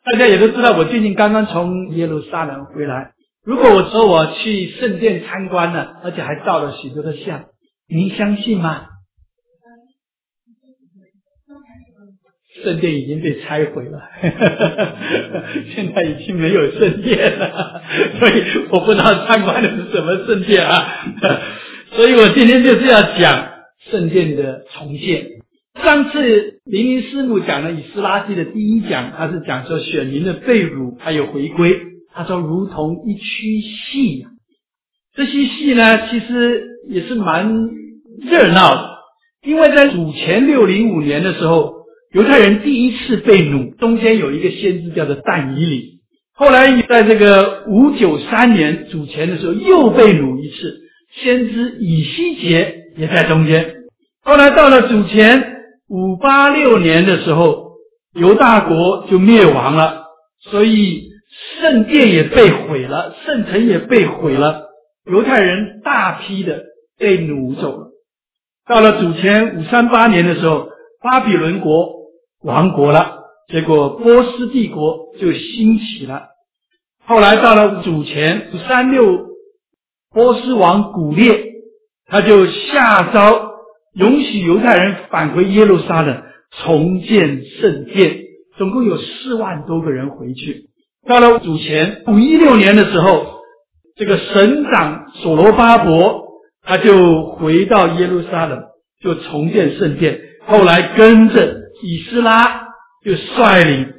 大家也都知道，我最近刚刚从耶路撒冷回来。如果我说我去圣殿参观了，而且还照了许多的相，您相信吗？圣殿已经被拆毁了现在已经没有圣殿了，所以我不知道参观的是什么圣殿啊所以我今天就是要讲圣殿的重建。上次林林师母讲了以斯拉记的第一讲，他是讲说选民的被掳还有回归，他说如同一区戏这些戏呢其实也是蛮热闹的，因为在主前605年的时候，犹太人第一次被掳，中间有一个先知叫做但以理，后来在这个593年主前的时候又被掳一次，先知以西结也在中间。后来到了主前586年的时候，犹大国就灭亡了，所以圣殿也被毁了，圣城也被毁了，犹太人大批的被掳走了。到了主前538年的时候，巴比伦国亡国了，结果波斯帝国就兴起了。后来到了主前536，波斯王古列他就下诏允许犹太人返回耶路撒冷重建圣殿，总共有4万多个人回去。到了主前516年的时候，这个省长所罗巴伯他就回到耶路撒冷，就重建圣殿。后来跟着以斯拉就率领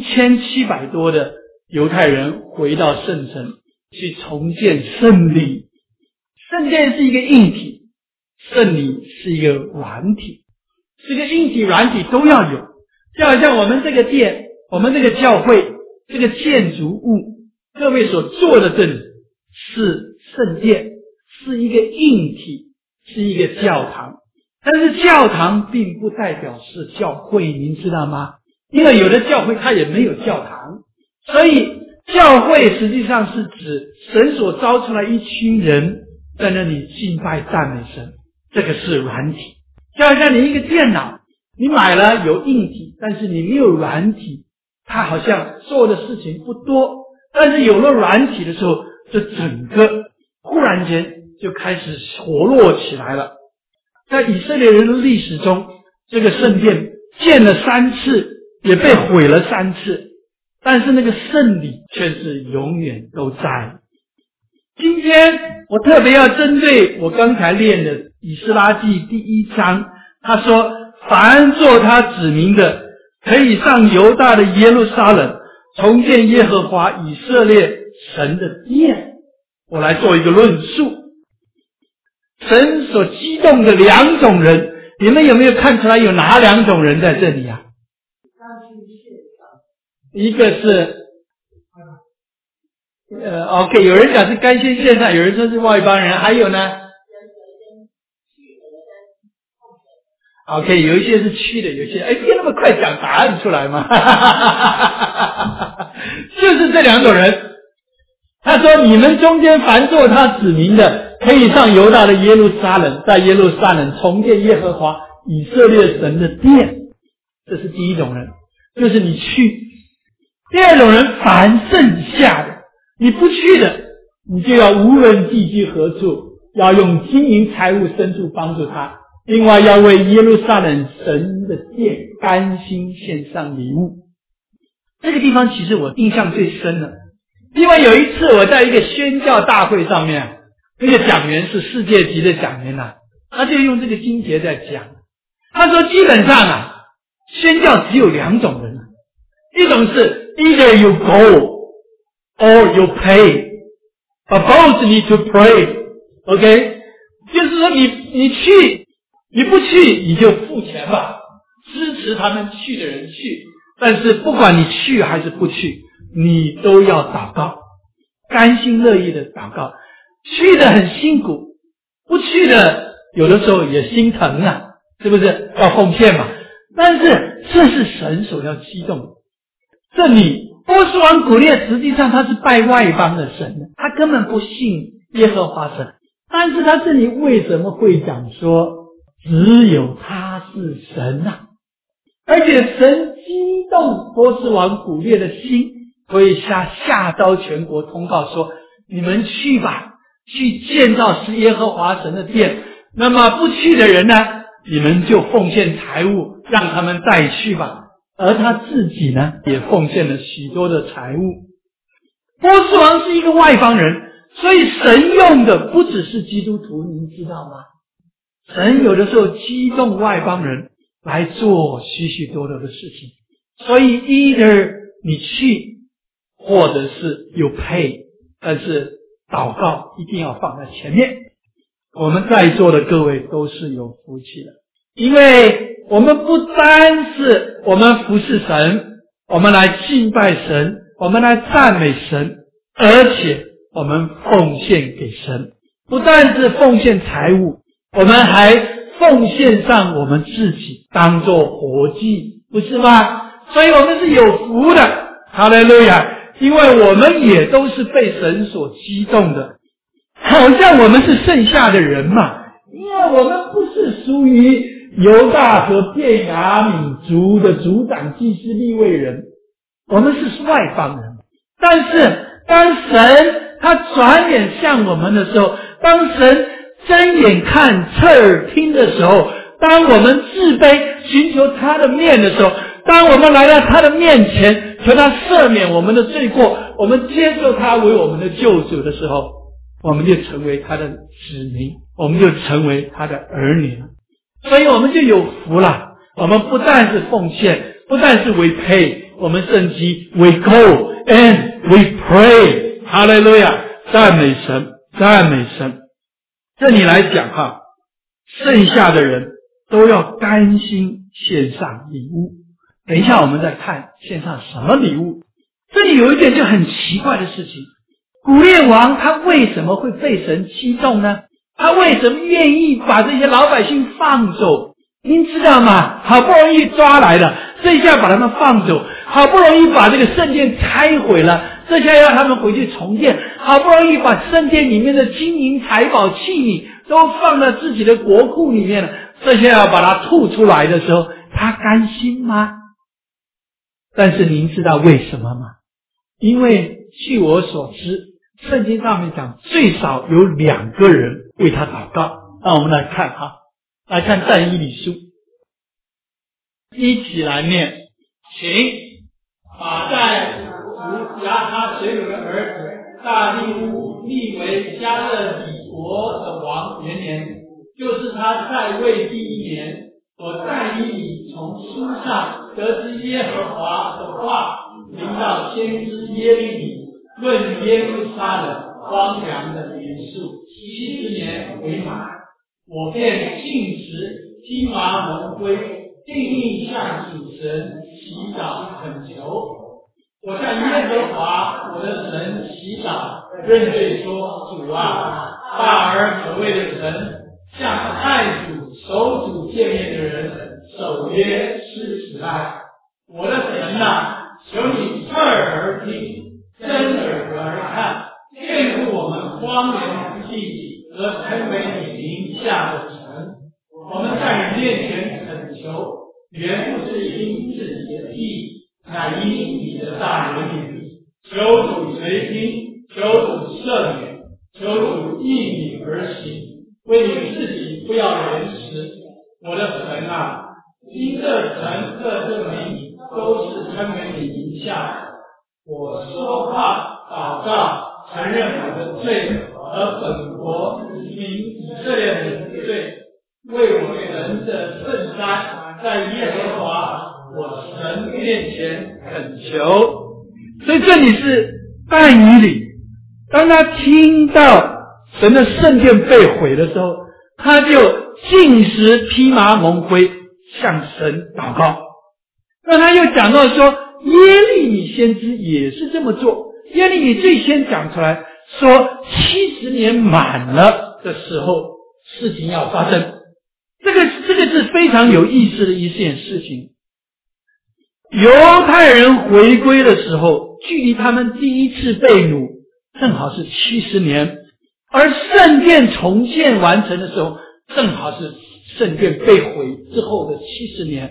1700多的犹太人回到圣城去重建圣礼。圣殿是一个硬体，圣礼是一个软体，这个硬体软体都要有。就好像我们这个殿，我们这个教会，这个建筑物，各位所做的这里是圣殿，是一个硬体，是一个教堂。但是教堂并不代表是教会，您知道吗？因为有的教会它也没有教堂，所以教会实际上是指神所招出来一群人在那里敬拜赞美神，这个是软体。就好像你一个电脑，你买了有硬体，但是你没有软体，它好像做的事情不多。但是有了软体的时候，这整个忽然间就开始活络起来了。在以色列人的历史中，这个圣殿建了3次，也被毁了3次，但是那个圣礼却是永远都在。今天我特别要针对我刚才念的以斯拉记第1章，他说凡做他子民的，可以上犹大的耶路撒冷，重建耶和华以色列神的殿。我来做一个论述。神所激动的2种人，你们有没有看出来有哪2种人在这里啊？一个是OK， 有人讲是甘心献上，有人说是外邦人，还有呢 OK， 有一些是去的，有一些别那么快讲答案出来嘛就是这2种人。他说你们中间凡做他子民的，可以上犹大的耶路撒冷，在耶路撒冷重建耶和华以色列神的殿。这是第一种人，就是你去。第2种人，凡剩下的你不去的，你就要无论寄居何处，要用金银财物牲畜帮助他，另外要为耶路撒冷神的殿甘心献上礼物。这个地方其实我印象最深了，因为有一次我在一个宣教大会上面，那个讲员是世界级的讲员他就用这个经节在讲。他说基本上宣教只有2种人，一种是 either you go or you pay, but both need to pray. OK， 就是说你去，你不去你就付钱吧，支持他们去的人去，但是不管你去还是不去，你都要祷告，甘心乐意的祷告。去的很辛苦，不去的有的时候也心疼是不是要奉献嘛？但是这是神所要激动的。这里波斯王古列实际上他是拜外邦的神，他根本不信耶和华神，但是他这里为什么会讲说只有他是神而且神激动波斯王古列的心，所以下诏全国通告说，你们去吧，去建造是耶和华神的殿。那么不去的人呢，你们就奉献财物让他们带去吧。而他自己呢，也奉献了许多的财物。波斯王是一个外邦人，所以神用的不只是基督徒，您知道吗？神有的时候激动外邦人来做许许多多的事情，所以 either 你去，或者是有 pay， 但是祷告一定要放在前面。我们在座的各位都是有福气的，因为我们不单是我们服侍神，我们来敬拜神，我们来赞美神，而且我们奉献给神，不但是奉献财物，我们还奉献上我们自己当作活祭，不是吗？所以我们是有福的，哈利路亚！因为我们也都是被神所激动的，好像我们是剩下的人嘛，因为我们不是属于犹大和便雅悯族的族长、祭司、利未人，我们是外邦人。但是当神他转眼向我们的时候，当神睁眼看侧耳听的时候，当我们自卑寻求他的面的时候，当我们来到他的面前求他赦免我们的罪过，我们接受他为我们的救主的时候，我们就成为他的子民，我们就成为他的儿女了。所以我们就有福了。我们不但是奉献，不但是 we pay， 我们甚至 we go and we pray。 哈利路亚，赞美神，赞美神。这里来讲哈，剩下的人都要甘心献上礼物。等一下我们再看献上什么礼物。这里有一点就很奇怪的事情，古列王他为什么会被神激动呢？他为什么愿意把这些老百姓放走？您知道吗？好不容易抓来了，这下把他们放走，好不容易把这个圣殿拆毁了，这下要他们回去重建，好不容易把圣殿里面的金银财宝器皿都放到自己的国库里面了，这下要把它吐出来的时候，他甘心吗？但是您知道为什么吗？因为据我所知，圣经上面讲最少有2个人为他祷告。那我们来看哈，来看但以理书，一起来念，请把在亚他水里的儿子大利乌立为加勒底国的王元年，就是他在位第1年。我但以理从书上得知耶和华的话临到先知耶利米，论耶路撒冷荒凉的年数70年为满，我便禁食披麻蒙灰，定义向主神祈祷恳求。我向耶和华我的神祈祷，认罪说，主啊，大而可畏的神，向爱主守主诫命的人守约施慈爱。我的神啊，求你侧耳听，睁耳而看，眷顾我们荒凉之地和成为你名下的城。我们在你面前恳求，原不是因自己的义，乃因你的大怜悯。求主垂听，求主赦免，求主应你而行，为你自己不要延迟。我的神啊，因这城这名都是称为你名下的，我说话祷告，承认我的罪和本国民以色列人的罪，为我神的圣山在耶和华我神面前恳求。所以这里是但以理，当他听到神的圣殿被毁的时候，他就禁食披麻蒙灰向神祷告。那他又讲到说，耶利米先知也是这么做。耶利米最先讲出来说70年满了的时候事情要发生。这个是非常有意思的一件事情。犹太人回归的时候，距离他们第一次被掳正好是70年，而圣殿重建完成的时候正好是圣殿被毁之后的70年。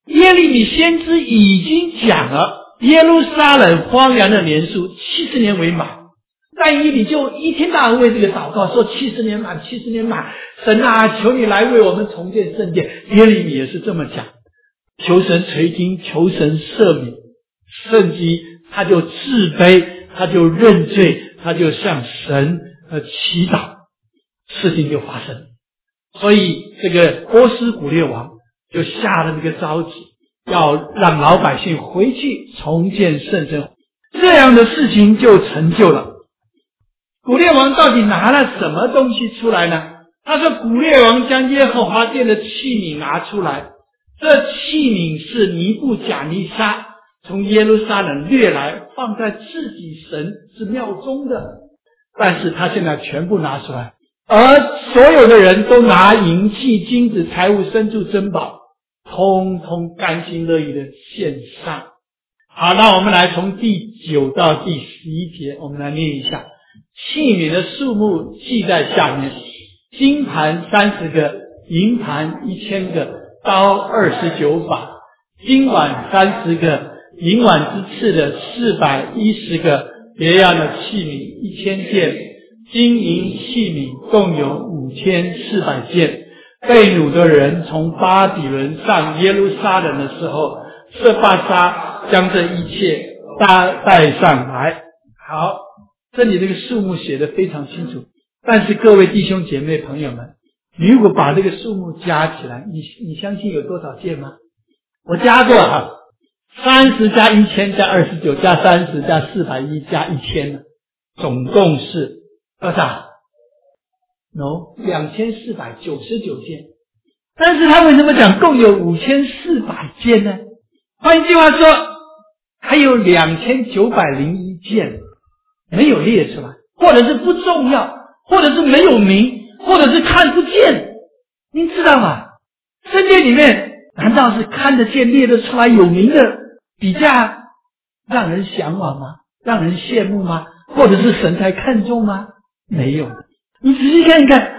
耶利米先知已经讲了耶路撒冷荒凉的年数70年为满，但以理就一天到晚为这个祷告，说70年满，70年满，神啊，求你来为我们重建圣殿。耶利米也是这么讲，求神垂听，求神赦免。圣经他就自卑，他就认罪，他就向神祈祷，事情就发生。所以这个波斯古列王就下了这个诏旨，要让老百姓回去重建圣城，这样的事情就成就了。古列王到底拿了什么东西出来呢？他说古列王将耶和华殿的器皿拿出来，这器皿是尼布甲尼撒从耶路撒冷掠来，放在自己神之庙中的，但是他现在全部拿出来，而所有的人都拿银器、金子、财物、牲畜、珍宝，通通甘心乐意的献上。好，那我们来从第9到第11节，我们来念一下。器皿的数目记在下面：金盘30个，银盘1000个，刀29把，金碗30个，银碗之次的410个，别样的器皿1000件，金银器皿共有5400件。被掳的人从巴比伦上耶路撒冷的时候，设巴沙将这一切带上来。好，这里这个数目写得非常清楚，但是各位弟兄姐妹朋友们，你如果把这个数目加起来，你相信有多少件吗？我加过30加1000加29加30加410加1000，总共是多少？2499件。但是他为什么讲共有5400件呢？换一句话说，还有2901件没有列出来，或者是不重要，或者是没有名，或者是看不见。您知道吗？圣经里面难道是看得见列得出来有名的比较让人向往吗？让人羡慕吗？或者是神才看重吗？没有。你仔细看一看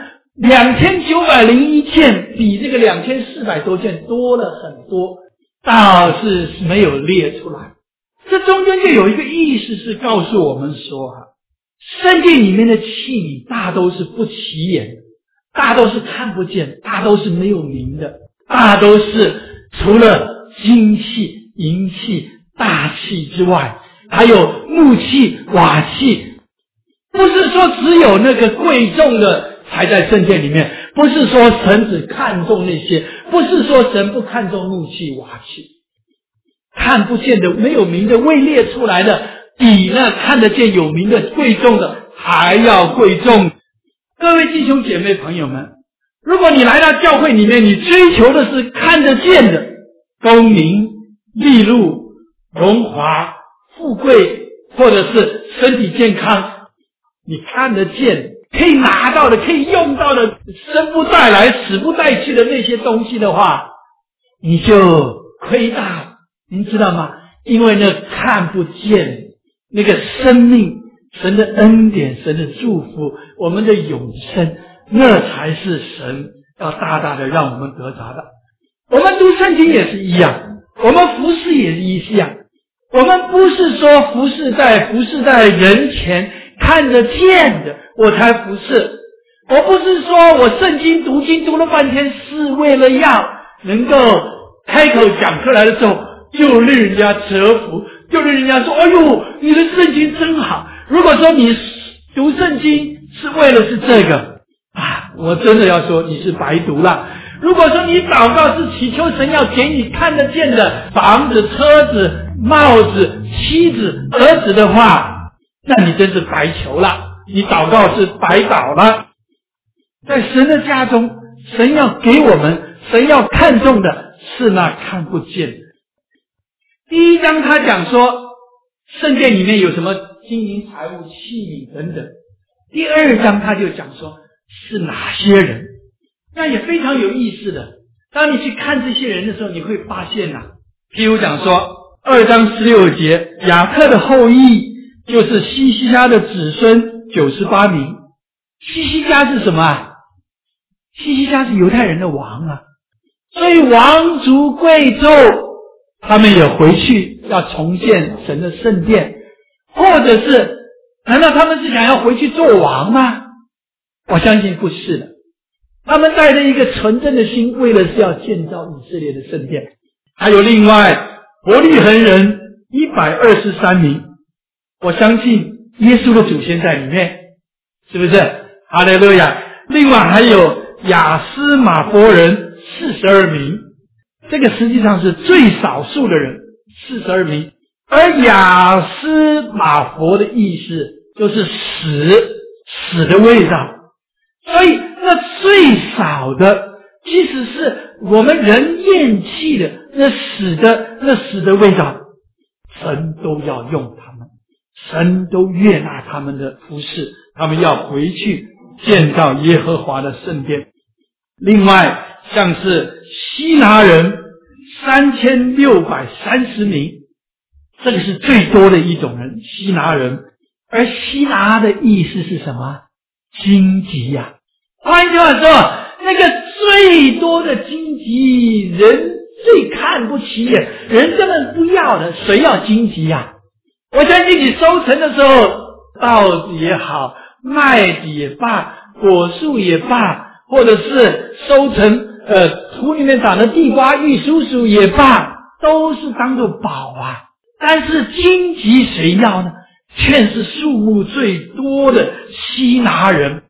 ，2901件比这个2400多件多了很多，倒是没有列出来。这中间就有一个意思是告诉我们说圣经里面的器皿大都是不起眼的，大都是看不见，大都是没有名的，大都是除了金器、银器、大器之外，还有木器、瓦器。不是说只有那个贵重的才在圣殿里面，不是说神只看重那些，不是说神不看重木器、瓦器。看不见的、没有名的、未列出来的，比那看得见有名的、贵重的还要贵重。各位弟兄姐妹朋友们，如果你来到教会里面，你追求的是看得见的功名、利禄、荣华、富贵，或者是身体健康，你看得见可以拿到的、可以用到的、生不带来死不带去的那些东西的话，你就亏大了。您知道吗？因为那看不见那个生命、神的恩典、神的祝福、我们的永生，那才是神要大大的让我们得着的。我们读圣经也是一样，我们服侍也是一样。我们不是说服侍在人前看得见的我才服侍，我不是说我圣经读经读了半天是为了要能够开口讲出来的时候就令人家折服，就令人家说哎呦你的圣经真好。如果说你读圣经是为了是这个我真的要说你是白读了。如果说你祷告是祈求神要给你看得见的房子、车子、帽子、妻子、儿子的话，那你真是白求了，你祷告是白祷了。在神的家中，神要给我们，神要看重的是那看不见的。第一章他讲说圣殿里面有什么金银财物、器皿等等。第二章他就讲说是哪些人，那也非常有意思的。当你去看这些人的时候，你会发现譬如讲说2章16节，雅各的后裔就是西西家的子孙98名。西西家是什么西西家是犹太人的王所以王族贵胄他们也回去要重建神的圣殿，或者是难道他们是想要回去做王吗？我相信不是的，他们带着一个纯正的心，为了是要建造以色列的圣殿。还有另外伯利恒人123名，我相信耶稣的祖先在里面，是不是？哈利路亚。另外还有亚斯马伯人42名，这个实际上是最少数的人，42名。而亚斯马伯的意思就是死的味道，所以那最少的，即使是我们人厌弃的那死的味道，神都要用他们，神都悦纳他们的服事，他们要回去建造耶和华的圣殿。另外像是希拿人3630名，这个是最多的一种人，希拿人。而希拿的意思是什么？荆棘呀。换句话说，那个最多的荆棘，人最看不起眼，人根本不要的，谁要荆棘呀？我相信你收成的时候，稻子也好，麦子也罢，果树也罢，或者是收成土里面长的地瓜、玉蜀黍也罢，都是当作宝啊。但是荆棘谁要呢？却是数目最多的希拿人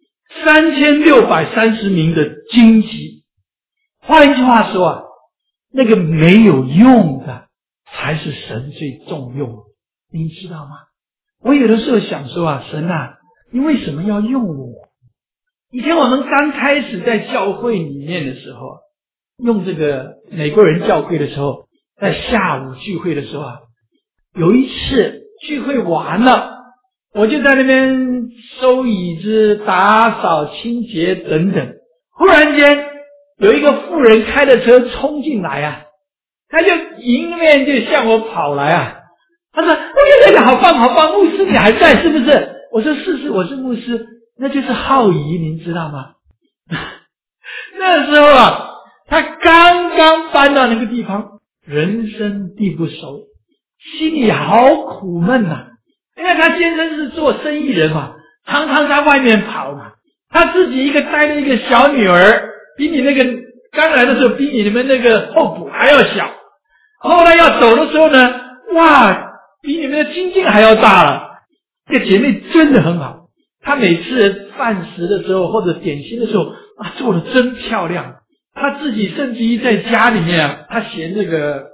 ，3630名的荆棘。换一句话说啊，那个没有用的才是神最重用，您知道吗？我有的时候想说啊，神啊，你为什么要用我？以前我们刚开始在教会里面的时候，用这个美国人教会的时候，在下午聚会的时候啊，有一次聚会完了，我就在那边收椅子、打扫、清洁等等。忽然间有一个妇人开着车冲进来啊，他就迎面就向我跑来啊，他说：“那个好棒好棒，牧师你还在是不是？”我说：“是，我是牧师。”那就是浩仪，您知道吗？那时候啊，他刚刚搬到那个地方，人生地不熟，心里好苦闷啊。因为他先生是做生意人嘛，常常在外面跑嘛，他自己一个带着一个小女儿，比你那个刚来的时候比你们那个候补还要小，后来要走的时候呢，哇，比你们的金晶还要大了。这个姐妹真的很好，她每次饭食的时候或者点心的时候啊，做得真漂亮。她自己甚至于在家里面啊，她嫌那个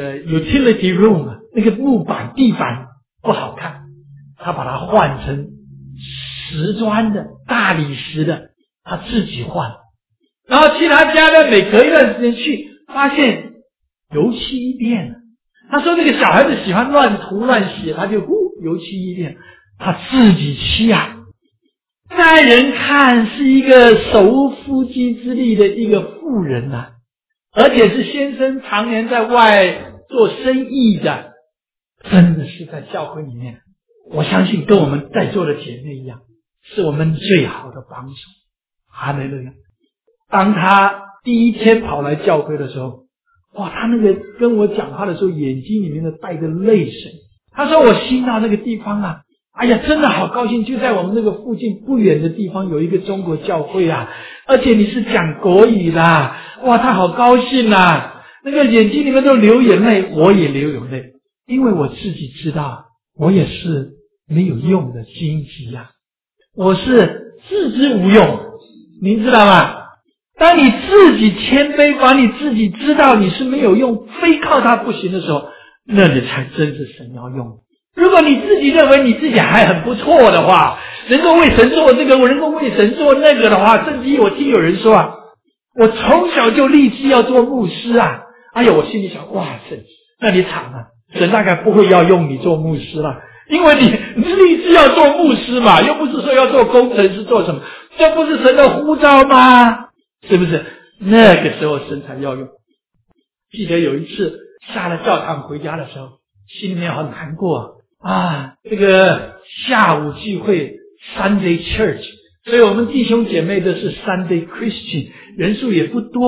utility room 啊，那个木板地板不好看，他把它换成石砖的大理石的，他自己换。然后去他家呢，每隔一段时间去，发现油漆一变了。他说那个小孩子喜欢乱涂乱写，他就油漆一变，他自己漆啊。在人看是一个手无缚鸡之力的一个妇人啊，而且是先生常年在外做生意的，真的是在教会里面，我相信跟我们在座的姐妹一样，是我们最好的帮手。哈利路亚。当他第一天跑来教会的时候，哇，他那个跟我讲话的时候，眼睛里面的带着泪水。他说我新到那个地方啊，哎呀，真的好高兴，就在我们那个附近不远的地方有一个中国教会啊，而且你是讲国语的，哇，他好高兴啊，那个眼睛里面都流眼泪，我也流眼泪，因为我自己知道我也是没有用的荆棘啊，我是自知无用，您知道吗？当你自己谦卑，把你自己知道你是没有用，非靠他不行的时候，那你才真是神要用。如果你自己认为你自己还很不错的话，能够为神做这个，我能够为神做那个的话，甚至我听有人说啊，我从小就立志要做牧师啊，哎呀，我心里想，哇塞，那你惨了，神大概不会要用你做牧师了，因为你立志要做牧师嘛，又不是说要做工程师做什么，这不是神的呼召吗？是不是？那个时候神才要用。记得有一次下了教堂回家的时候，心里面很难过啊，这个下午聚会 Sunday Church， 所以我们弟兄姐妹都是 Sunday Christian， 人数也不多，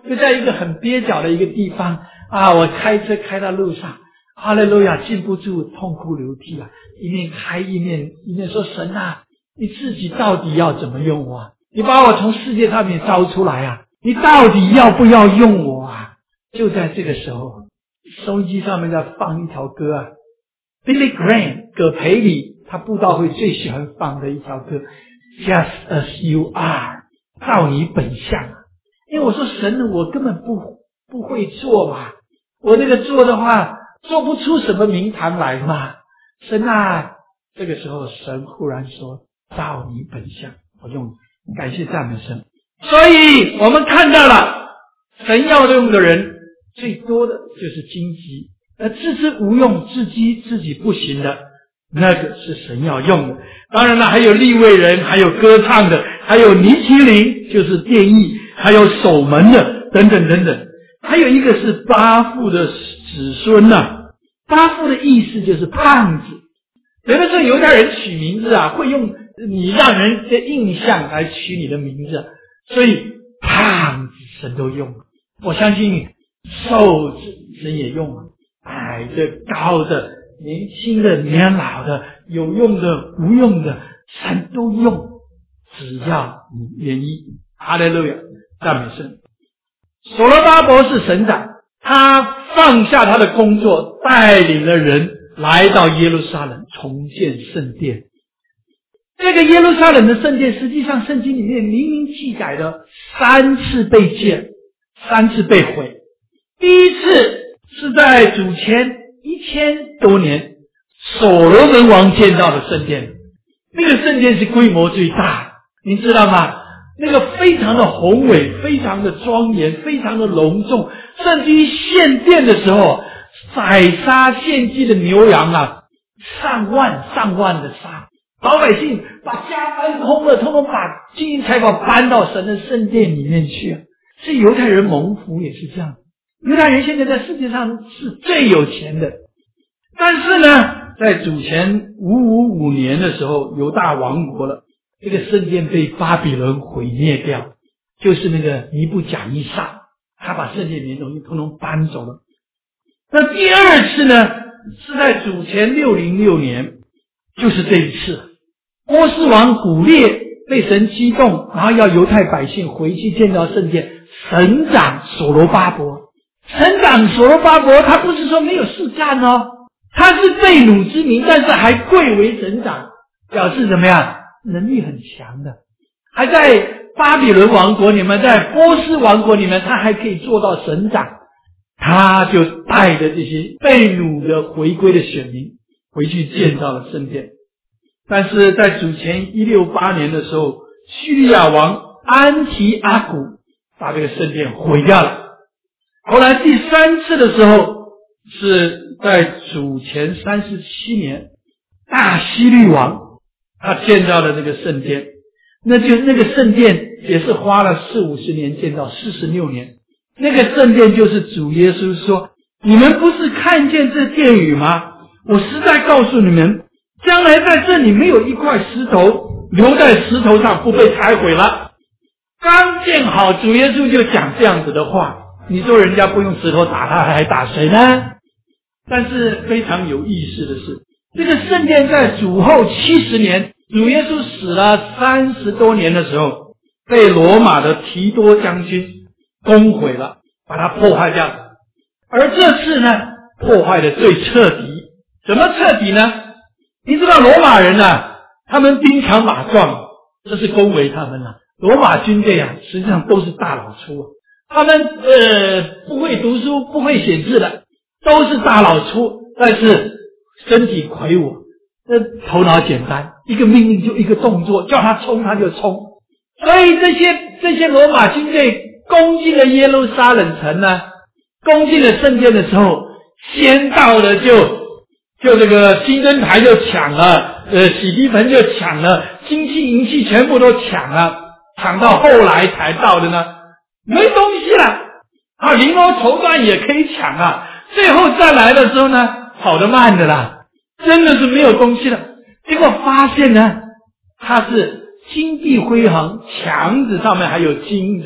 就在一个很蹩脚的一个地方啊，我开车开到路上，哈利路亚，禁不住痛哭流涕啊，一面开一面说，神啊，你自己到底要怎么用我啊？你把我从世界上面招出来啊，你到底要不要用我啊？就在这个时候，收音机上面在放一条歌啊， Billy Graham 葛培理他布道会最喜欢放的一条歌 Just as you are， 照你本相啊。因为我说神，我根本不会做嘛，我这个做的话做不出什么名堂来嘛。神啊，这个时候神忽然说照你本相，我用感谢赞美神。所以我们看到了神要用的人最多的就是荆棘，自知无用自己不行的，那个是神要用的。当然了，还有利未人，还有歌唱的，还有尼基林就是电役，还有守门的等等等等。还有一个是巴父的子孙啊，巴父的意思就是胖子。有的时候犹太人取名字啊，会用你让人的印象来取你的名字，所以胖子神都用。我相信瘦子神也用，矮的高的年轻的年老的有用的无用的神都用，只要你愿意。哈利路亚，赞美神。所罗巴伯是省长，他放下他的工作，带领了人来到耶路撒冷重建圣殿。这个耶路撒冷的圣殿实际上圣经里面明明记载了3次被建，3次被毁。第一次是在主前1000多年所罗门王建造的圣殿，那个圣殿是规模最大，你知道吗？那个非常的宏伟，非常的庄严，非常的隆重，甚至于献殿的时候宰杀献祭的牛羊啊，上万的杀，老百姓把家搬空了，通通把金银财宝搬到神的圣殿里面去。是犹太人蒙福也是这样，犹太人现在在世界上是最有钱的。但是呢，在主前555年的时候，犹大亡国了，这个圣殿被巴比伦毁灭掉，就是那个尼布甲尼撒，他把圣殿里面东西通通搬走了。那第二次呢，是在主前606年，就是这一次，波斯王古列被神激动，然后要犹太百姓回去建造圣殿。省长所罗巴伯，省长所罗巴伯他不是说没有事干哦，他是被掳之民，但是还贵为省长，表示怎么样？能力很强的。还在巴比伦王国里面，在波斯王国里面，他还可以做到省长。他就带着这些被掳的回归的选民回去建造了圣殿。但是在主前168年的时候，叙利亚王安提阿古把这个圣殿毁掉了。后来第3次的时候是在主前37年，大希律王他建造了这个圣殿，那个圣殿也是花了40-50年建造，46年。那个圣殿就是主耶稣说，你们不是看见这殿宇吗？我实在告诉你们，将来在这里没有一块石头留在石头上不被拆毁了。刚建好，主耶稣就讲这样子的话，你说人家不用石头打他，还打谁呢？但是非常有意思的是，这个圣殿在主后70年，主耶稣死了30多年的时候，被罗马的提多将军攻毁了，把它破坏掉了。而这次呢，破坏的最彻底。怎么彻底呢？你知道罗马人啊，他们兵强马壮，这是恭维他们啊。罗马军队啊，实际上都是大老粗，他们不会读书不会写字的，都是大老粗，但是身体魁梧，头脑简单，一个命令就一个动作，叫他冲他就冲。所以这些罗马军队攻进了耶路撒冷城呢，攻进了圣殿的时候，先到的就这个金灯台就抢了，洗涤盆就抢了，金器银器全部都抢了，抢到后来才到的呢，没东西了啊，绫罗绸缎也可以抢啊，最后再来的时候呢，跑得慢的啦，真的是没有东西了。结果发现呢，它是金碧辉煌，墙子上面还有金子，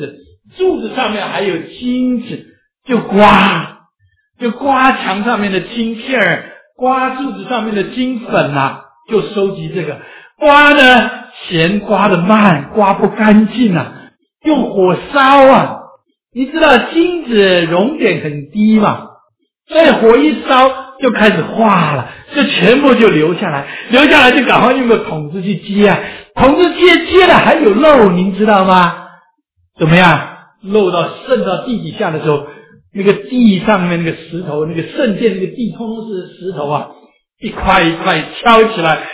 柱子上面还有金子，就刮墙上面的金片儿，刮柱子上面的金粉啊，就收集这个。刮呢，嫌刮得慢，刮不干净啊，用火烧啊。你知道金子熔点很低嘛，所以火一烧就开始化了，就全部就流下来就赶快用个桶子去接啊，桶子接了还有漏，您知道吗？怎么样？漏到渗到地底下的时候，那个地上面那个石头，那个圣殿那个地通通是石头啊，一块一块敲起来，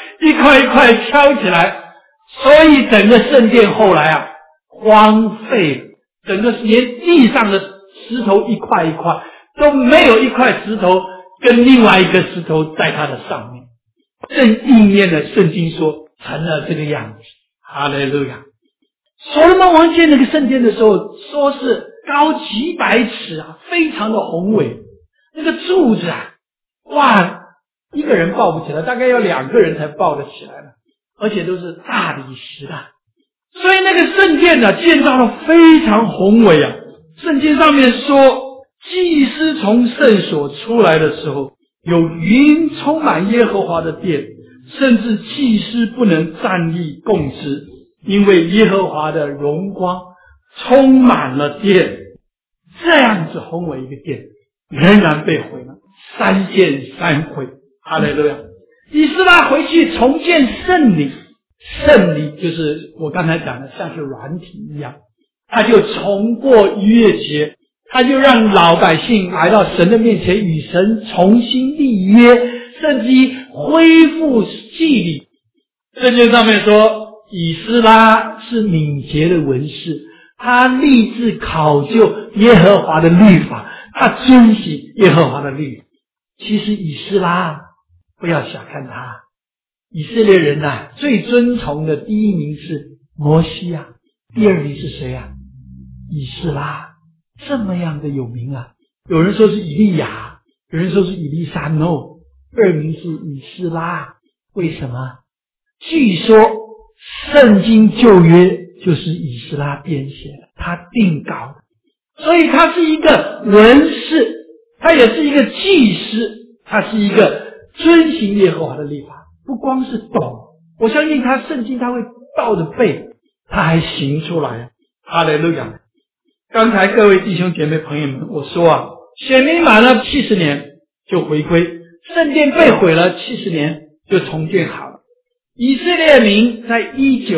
所以整个圣殿后来啊荒废了，整个连地上的石头一块一块都没有一块石头跟另外一个石头在它的上面，正应验了圣经说成了这个样子。哈利路亚！所罗门王建那个圣殿的时候，说是高几百尺啊，非常的宏伟。那个柱子啊，哇，一个人抱不起来，大概要2个人才抱得起来了，而且都是大理石的。所以那个圣殿呢，建造得非常宏伟啊。圣经上面说，祭司从圣所出来的时候，有云充满耶和华的殿，甚至祭司不能站立供职，因为耶和华的荣光充满了殿。这样子宏伟一个殿，仍然被毁了，3建3毁。哈利路亚！以斯拉回去重建圣礼，圣礼就是我刚才讲的，像是软体一样，他就重过逾越节，他就让老百姓来到神的面前，与神重新立约，甚至于恢复祭礼。圣经上面说，以斯拉是敏捷的文士，他立志考究耶和华的律法，他遵行耶和华的律法。其实以斯拉不要小看他，以色列人啊，最尊崇的第一名是摩西啊，第二名是谁啊？以斯拉，这么样的有名啊！有人说是以利亚，有人说是以利沙，no， 二名是以斯拉。为什么？据说圣经旧约就是以斯拉编写的，他定稿的，所以他是一个文士，他也是一个祭司，他是一个遵行耶和华的律法，不光是懂，我相信他圣经他会倒着背，他还行出来。哈利路亚！刚才各位弟兄姐妹朋友们，我说啊，选民满了70年就回归，圣殿被毁了70年就重建好了。以色列民在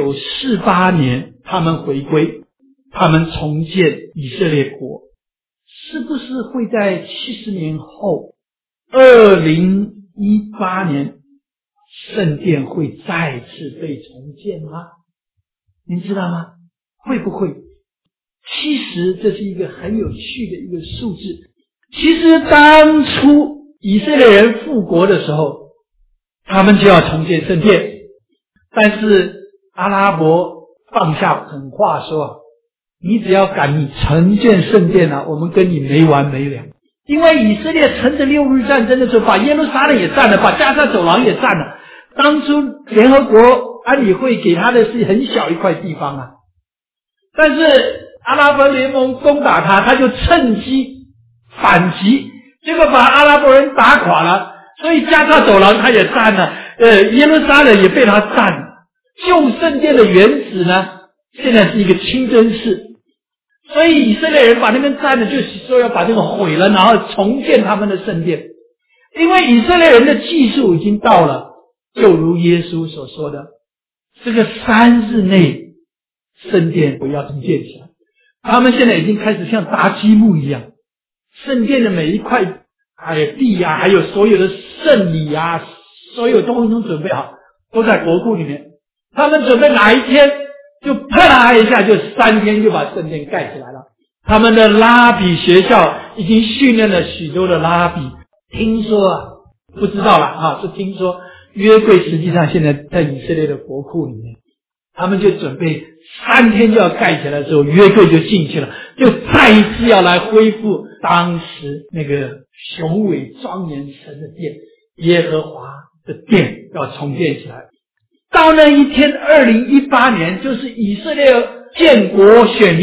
1948年他们回归，他们重建以色列国，是不是会在70年后2018年圣殿会再次被重建吗？您知道吗？会不会？其实这是一个很有趣的一个数字。其实当初以色列人复国的时候，他们就要重建圣殿，但是阿拉伯放下狠话说，你只要敢你重建圣殿啊，我们跟你没完没了。因为以色列趁着6日战争的时候，把耶路撒冷也占了，把加沙走廊也占了。当初联合国安理会给他的是很小一块地方啊，但是阿拉伯联盟攻打他，他就趁机反击，结果把阿拉伯人打垮了，所以加沙走廊他也占了，耶路撒冷也被他占了。旧圣殿的原址呢，现在是一个清真寺，所以以色列人把那边占了，就是说要把这个毁了，然后重建他们的圣殿。因为以色列人的技术已经到了，就如耶稣所说的，这个3日内圣殿我要重建起来。他们现在已经开始像搭积木一样，圣殿的每一块还有地啊，还有所有的圣礼啊，所有都已经准备好，都在国库里面。他们准备哪一天就啪啦一下，就3天就把圣殿盖起来了。他们的拉比学校已经训练了许多的拉比，听说啊，不知道了啊，是听说约柜实际上现在在以色列的国库里面，他们就准备3天就要盖起来的时候，约柜就进去了，就再一次要来恢复当时那个雄伟庄严神的殿，耶和华的殿要重建起来。到那一天2018年，就是以色列建国选民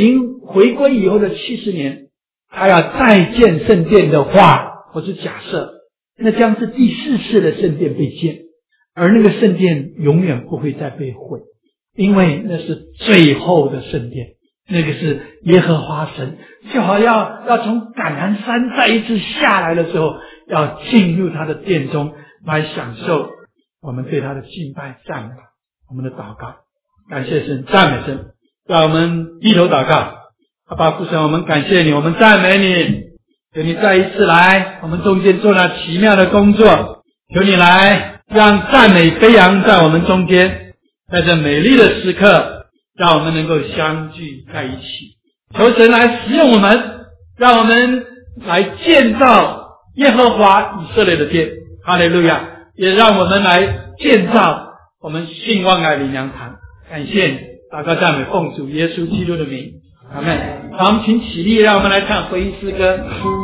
回归以后的70年，他要再建圣殿的话，或是假设，那将是第4次的圣殿被建，而那个圣殿永远不会再被毁，因为那是最后的圣殿，那个是耶和华神，就好要从橄榄山再一次下来的时候，要进入他的殿中来享受我们对他的敬拜赞美，我们的祷告。感谢神，赞美神。让我们低头祷告。阿爸父神，我们感谢你，我们赞美你，求你再一次来我们中间做那奇妙的工作，求你来让赞美飞扬在我们中间，在这美丽的时刻让我们能够相聚在一起。求神来使用我们，让我们来建造耶和华以色列的殿，哈利路亚，也让我们来建造我们信望爱灵粮堂。感谢你，祷告赞美奉主耶稣基督的名，阿们。好，我们请起立，让我们来唱回应诗歌。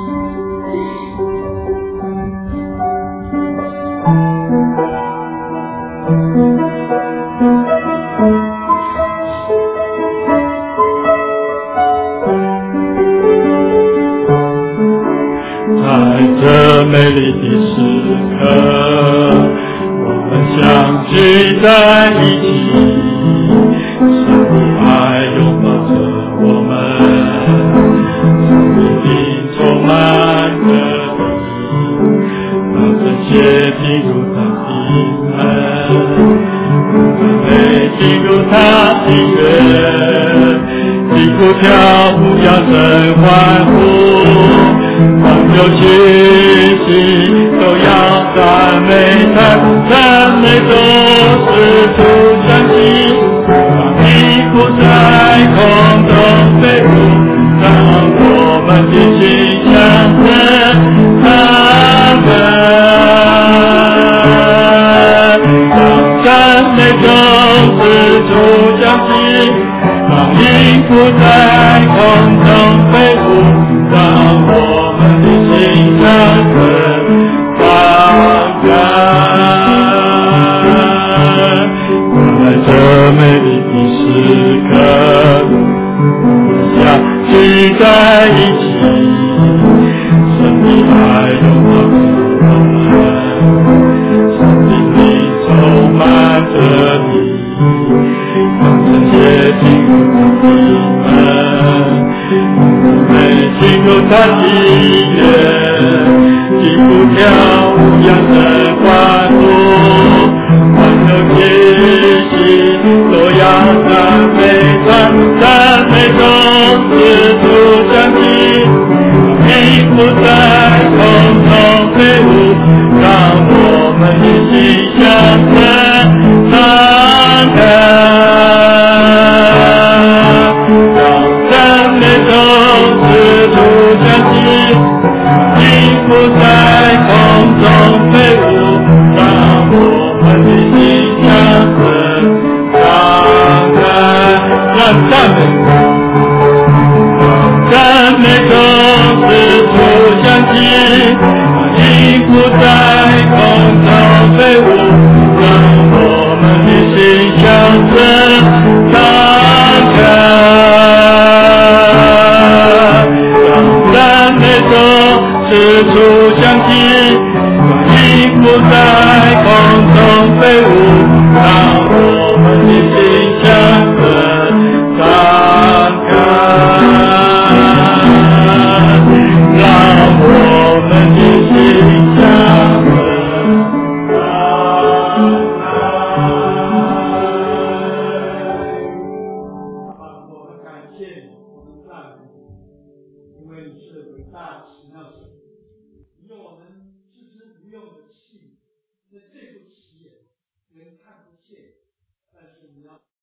在这美丽的时刻，我们相聚在一起，神的爱拥抱着我们，生命充满着你，让这些进入他的门，我们进入他的园，进入跳舞扬声欢呼，当有气息都要赞美他，赞美都是主相信，当你不在空中飞舞，让我们的心相认他们，当赞美都是主相信，当你不在空中飞舞，让我们的心相认放开。在这美丽的时刻，相聚在一起，神的爱拥抱着我们，生命里充满着你，让这些进入他的门，我们进入他的园，进入跳舞扬声欢呼，万有气息都要赞美他，赞美都是主相信，你不在空中飞舞，让我们的心相认敞开，让赞美都是主相信，你不在空中飞舞，让我们的心相认敞开，让赞美都是主相信，你不在空中飞舞，让我们的心相认敞开，让赞美都是主相信，你不在空中飞舞，让我们的心相认敞开，让我们的心相认敞开。 我们感谢你，我们赞美你，因为你是伟大奇妙神，你用我们知之无用的器皿，那这副器皿人看不见，但是你要